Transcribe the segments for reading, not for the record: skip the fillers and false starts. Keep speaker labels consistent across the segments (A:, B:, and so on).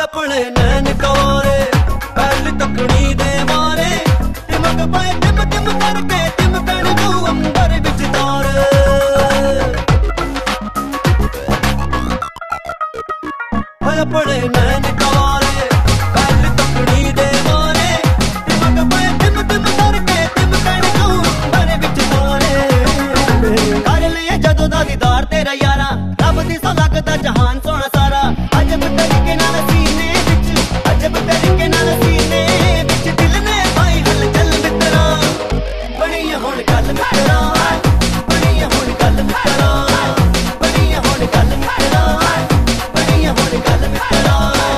A: अपने नैन कवारे पहली तकनी दे मारे टिमक पाए टिम टिम करके टिम कण तू अंबर बिच तार अपने नैन कवारे पहली तकनी दे मारे टिमक पाए टिम टिम करके टिम कण तू अंबर बिच तारे कर लिए जदों दा दीदार तेरा यारा रब दी सौ लगदा जहान सोना सारा अजब तरीके नाल सीने विच अजब तरीके नाल सीने विच दिल ने पाई हलचल मित्रा बनी हुण गल मित्रा बनी हुण गल मित्रा बनी हुण गल मित्रा बनी हुण गल मित्रा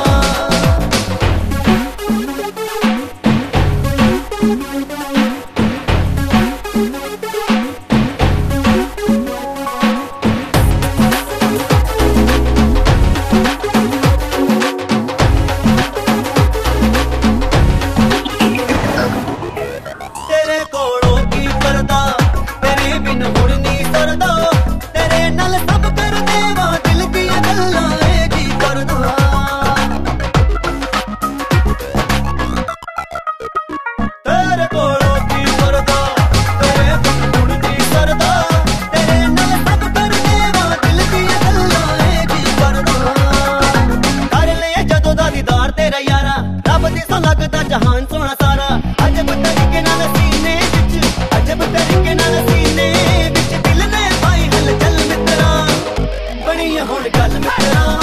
A: लगदा जहान सोना सारा अजब तरीके नाल सीने विच अजब तरीके नाल सीने विच दिल ने पाई हलचल मित्रा बनी हुण गल मित्रा।